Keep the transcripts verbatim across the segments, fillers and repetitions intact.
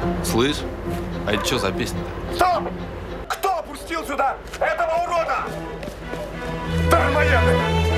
Слышь, а это что за песня-то? Стоп! Кто опустил сюда этого урода? Дармоеды!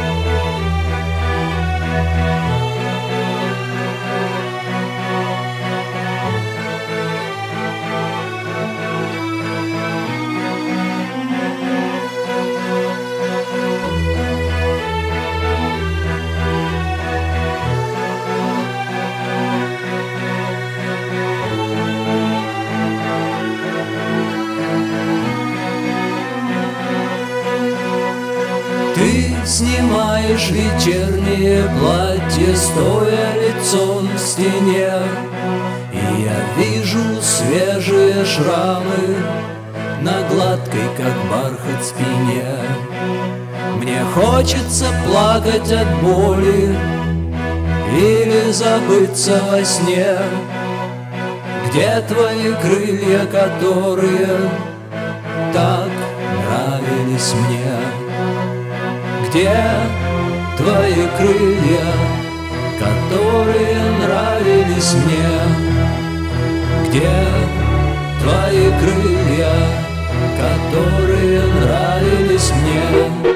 Ты снимаешь вечернее платье, стоя лицом к стене, и я вижу свежие шрамы на гладкой, как бархат, спине. Мне хочется плакать от боли или забыться во сне. Где твои крылья, которые так нравились мне? Где твои крылья, которые нравились мне? Где твои крылья, которые нравились мне?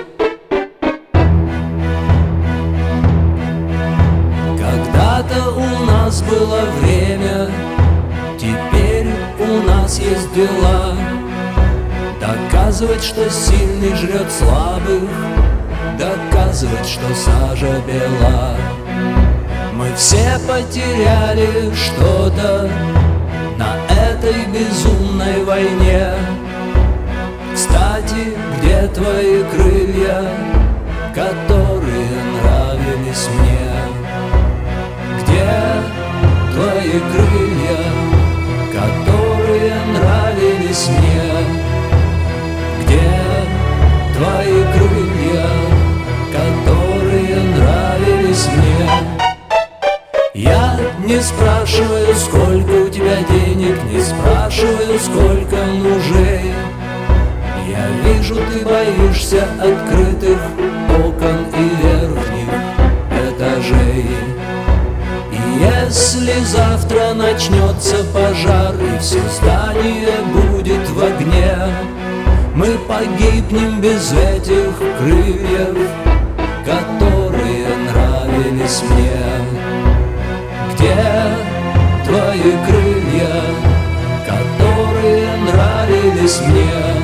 Когда-то у нас было время, теперь у нас есть дела. Доказывать, что сильный жрет слабых, доказывать, что сажа бела. Мы все потеряли что-то на этой безумной войне. Кстати, где твои крылья, которые нравились мне? Где твои крылья, которые нравились мне? Где твои крылья, которые нравились мне? Я не спрашиваю, сколько у тебя денег, не спрашиваю, сколько мужей. Я вижу, ты боишься открытых окон и верхних этажей. И если завтра начнется пожар и все здание будет в огне, мы погибнем без этих крыльев, которые нравились мне. Где твои крылья, которые нравились мне?